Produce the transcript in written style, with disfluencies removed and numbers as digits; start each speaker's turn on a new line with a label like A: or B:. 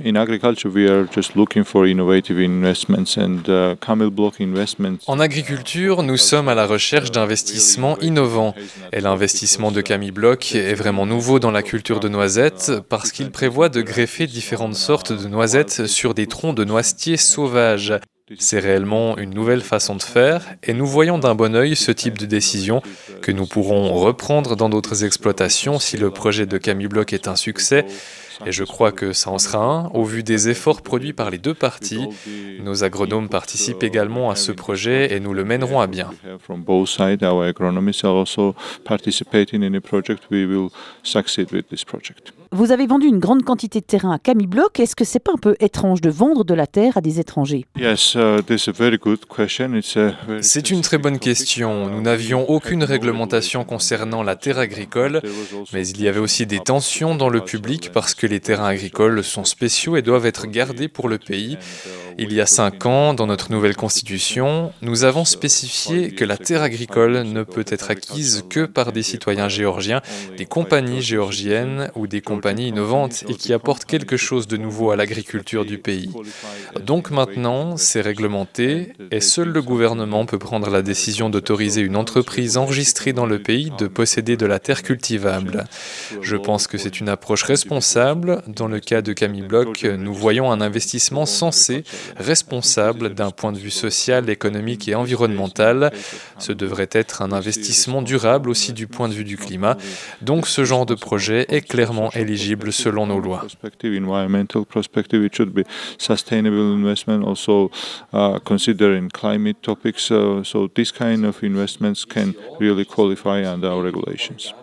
A: In agriculture, we are just looking for innovative investments and Camel Block investments.
B: En agriculture, nous sommes à la recherche d'investissements innovants. Et l'investissement de Camel Block est vraiment nouveau dans la culture de noisettes parce qu'il prévoit de greffer différentes sortes de noisettes sur des troncs de noisetiers sauvages. C'est réellement une nouvelle façon de faire et nous voyons d'un bon œil ce type de décision que nous pourrons reprendre dans d'autres exploitations si le projet de Camel Block est un succès. Et je crois que ça en sera un, au vu des efforts produits par les deux parties. Nos agronomes participent également à ce projet et nous le mènerons à bien.
C: Vous avez vendu une grande quantité de terrain à Camel Block. Est-ce que c'est pas un peu étrange de vendre de la terre à des étrangers?
B: C'est une très bonne question. Nous n'avions aucune réglementation concernant la terre agricole, mais il y avait aussi des tensions dans le public parce que les terrains agricoles sont spéciaux et doivent être gardés pour le pays. Il y a 5 ans, dans notre nouvelle constitution, nous avons spécifié que la terre agricole ne peut être acquise que par des citoyens géorgiens, des compagnies géorgiennes ou des compagnies innovantes et qui apportent quelque chose de nouveau à l'agriculture du pays. Donc maintenant, c'est réglementé et seul le gouvernement peut prendre la décision d'autoriser une entreprise enregistrée dans le pays de posséder de la terre cultivable. Je pense que c'est une approche responsable. Dans le cas de Camel Block, nous voyons un investissement sensé, responsable d'un point de vue social, économique et environnemental. Ce devrait être un investissement durable aussi du point de vue du climat. Donc ce genre de projet est clairement éligible selon nos lois.
A: Environmental perspective, it should be sustainable investment, also considering climate topics. So this kind of investments can really qualify under our regulations.